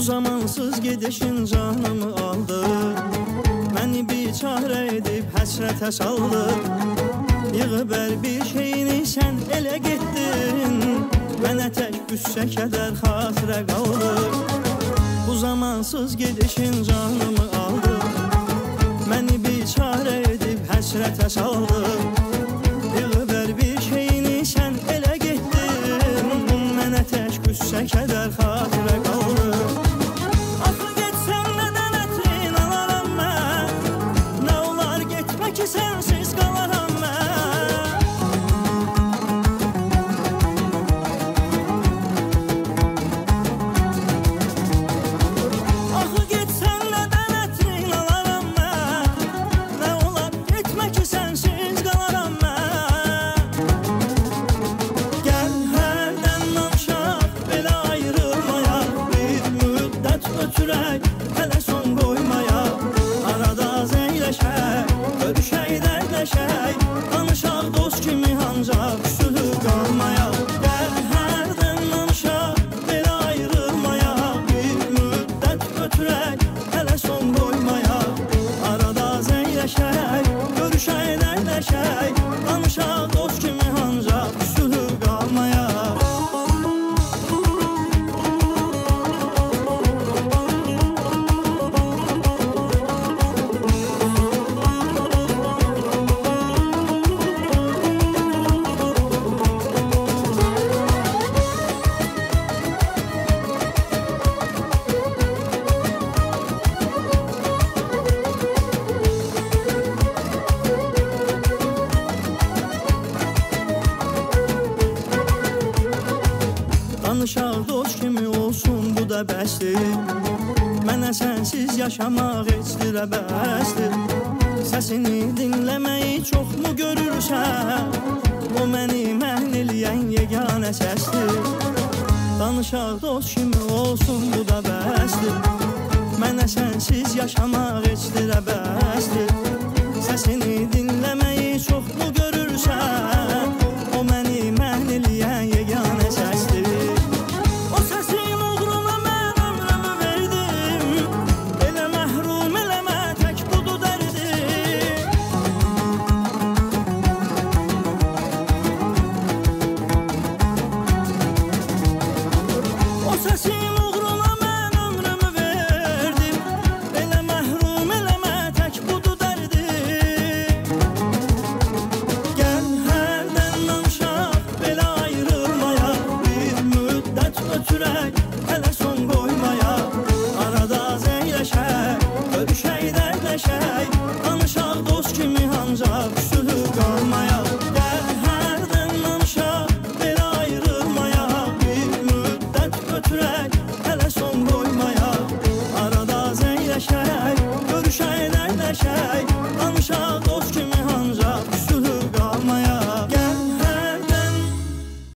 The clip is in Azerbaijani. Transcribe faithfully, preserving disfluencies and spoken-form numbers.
Zamansız gedişin canımı aldı, məni biçare edib həsrətə saldı. Yığıb hər bir şeyini sən elə getdin, mənə tək qüssə kədər xatirə qaldı. Bu zamansız gedişin canımı aldı, məni biçare edib həsrətə saldı. Yığıb hər bir şeyini sən elə getdin, mənə tək qüssə kədər xatirə qaldı. Ki sensiz kalaram ben. Axı getsən nədən ətrin alaram mən, nə olar getmə ki sensiz qalaram mən. Gəl hərdən danışaq, belə ayrılmayaq, bir müddət ötürək, hələ son qoymayaq, arada zeyləşək, görüşək, dərləşək, danışaq dost kimi ancaq sülhü qalmayaq. Gəl hərdən danışaq, belə ayrılmayaq, bir müddət götürək, hələ son qoymayaq, arada zeyləşək, görüşək, dərləşək, danışaq dost kimi ancaq sülhü qalmayaq. Danışaq dost kimi olsun, bu da bəsdir. Mənə sənsiz yaşamaq heç dirə bəsdir. Səsini dinləməyi çoxmu görürsən, o məni mən eləyən yeganə səsdir. Danışaq dost kimi olsun, bu da bəsdir. Mənə sənsiz yaşamaq heç dirə bəsdir.